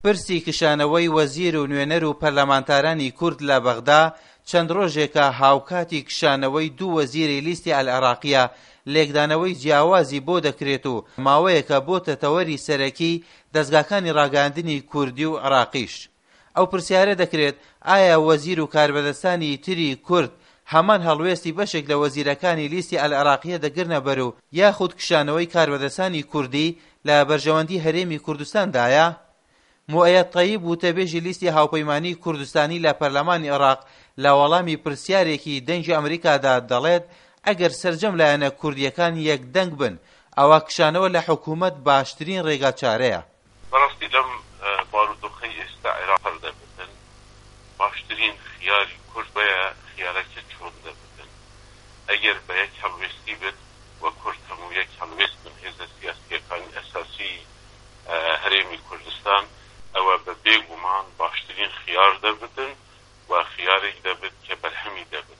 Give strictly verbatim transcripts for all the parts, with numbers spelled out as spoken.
پرسی کشانەوەی وەزیر و نوێنەر و پەرلەمانتارانی کورد لە بەغدا چەند ڕۆژێکە هاوکاتی کشانەوەی دوو وەزیری لیستی ئەلعێراقیە لێکدانەوەی جیاوازی بۆ دەکرێت و ماوەیەکە بۆتە تەوەری سەرەکی دەستگاکانی ڕاگەاندنی کوردی و عێراقیش. ئەو پرسیارە دەکرێت ئایا وەزیر و کاربەدەستانی تری کورد هەمان هەڵوێستی بەشێک لە وەزیرەکانی لیستی ئەلعێراقیە دەگرنە بەر و یاخود کشانەوەی کاربەدەستانی کوردی لە بەرژەوەندی هەرێمی کوردستاندایە؟ موئەید طەیب وتەبێژی لیستی هاوپەیمانی کوردستانی لە پەرلەمانی عێراق لە وەڵامی پرسیارێکی دەنگی ئەمریکادا دەڵێت ئەگەر سەرجەم لایەنە کوردیەکان یەک دەنگ بن ئەوە کشانەوە لە حکوومەت باشترین ڕێگا چارەیە. بەڕاستی لەم بارودۆخەی ئێستا عێراق دەبن باشترین خیاری کورد بەیە خیارەکە چۆن دەبن ئەگەر بە یەک هەڵوێستی بێت وە کورد هەموو یەک هەڵوێست بن هێزە سیاسیەکانی ئەساسی هەرێمی کوردستان ئەوە بە بێگومان باشترین خیار دەبن و خیارێک دەبێت کە بەرهەمی دەبن.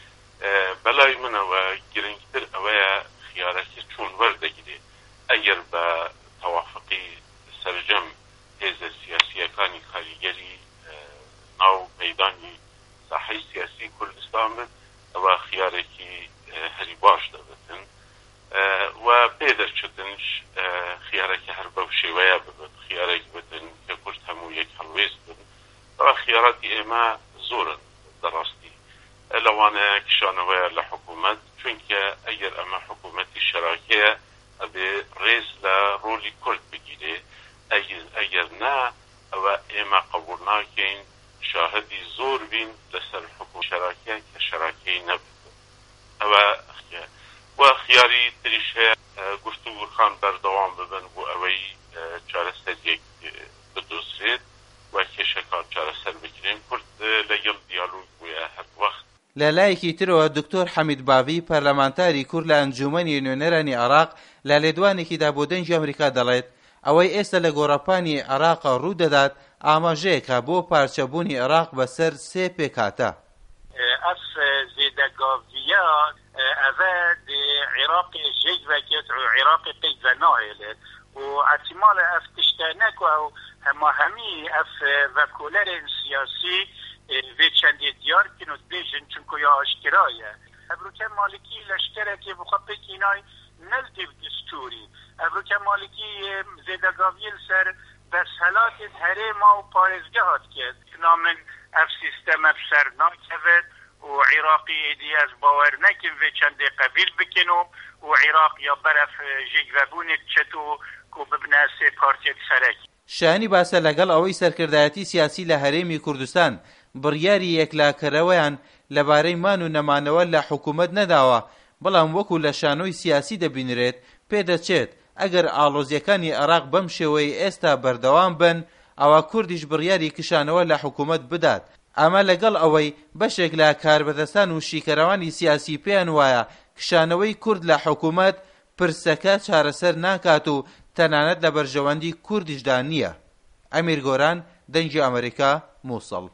بەلای منەوە گرنگتر ئەوەیە خیارەکە چۆن وەردەگرێت ئەگەر بە تەوافقی سەرجەم هێزە سیاسیەکانی کاریگەری ناو مەیدانی ساحەی سیاسی کوردستان بن ئەوە خیارێکی هەری باش دەبێتن و پێدەچێتنش خیارێکی هەر بەو شێوەیە ببن خیارێک بن کە کورد هەموو یەک هەڵوێست بن ئەوە خیاراتی ئێمە زۆرن بەڕاستی لەوانەیە کشانەوەیە لە حکوومەت چونکە ئەگەر ئەمە حکوومەتی شەراکەیە ئەبێ ڕێز لە ڕۆلی کورد بگیرێ ئەگەر نا ئەوە ئێمە قبول ناکەین شاهدی زۆر بین لەسەر حکوومەت شەراکە کە شەراکەی نەبێت ئەوە و خیاری تریش هەیە گفتوگوخان بەردەوام ببن بۆ ئەوەی چارەسەریەک بدۆزرێت و کێشەکان چارەسەر بگرێن کورد لەگەڵ دیالۆگ بووە هەر وەخت. لە لایەکی ترەوە دکتۆر حەمید باوی پەرلەمانتاری کورد لە ئەنجومەنی نوێنەرانی عێراق لە لێدوانێکیدا بۆ دەنگی ئەمریکا دەڵێت ئەوەی ئێستا لە گۆڕەپانی عێراقا ڕوو دەدات ئاماژەیەکە بۆ پارچەبوونی عێراق بەسەر سێ پێکهاتە. ئەف زێدەگاڤیە ئەڤە عێراقی ژێک veket و عێراقی قەید ناهێلێت و احتمال ئەف تشتێنەک و هەماهەمی ئەف ڤەکۆلەرên سیاسی vê çendê diyar kin û dibêjin çunku ya aşkirayê Ebruke Malikî leşkerekê bi xwe pêkînay nezdê bi distûrî Ebruke Malikî zêdegaviyê li ser beshelatên herêma û parêzgeha dike tina min ev sîsteme bi ser nakeve û Iraqî êdî ez bawer nekin vê çendê qebîl bikin û û Iraq ya beref jêgvebûnê diçet û ku bibine sê partiyê serek. شایانی باسە لەگەڵ ئەوەی سەرکردایەتی سیاسی لە هەرێمی کوردستان بڕیاری یەکلاکەرەوەیان لەبارەی مان و نەمانەوە لە حکوومەت نەداوە بەڵام وەکو لە شانۆی سیاسی دەبینرێت پێدەچێت ئەگەر ئاڵۆزیەکانی عێراق بەم شێوەی ئێستا بەردەوام بن ئەوە کوردیش بڕیاری کشانەوە لە حکوومەت بدات. ئەمە لەگەڵ ئەوەی بەشێک لە کاربەدەستان و شیکەرەوانی سیاسی پێیان وایە کشانەوەی کورد لە حکوومەت پرسەکە چارەسەر ناکات و تەنانەت لە بەرژەوەندی کوردیشدا نییە. ئەمیر گۆران، دەنگی ئەمریکا، مووسڵ.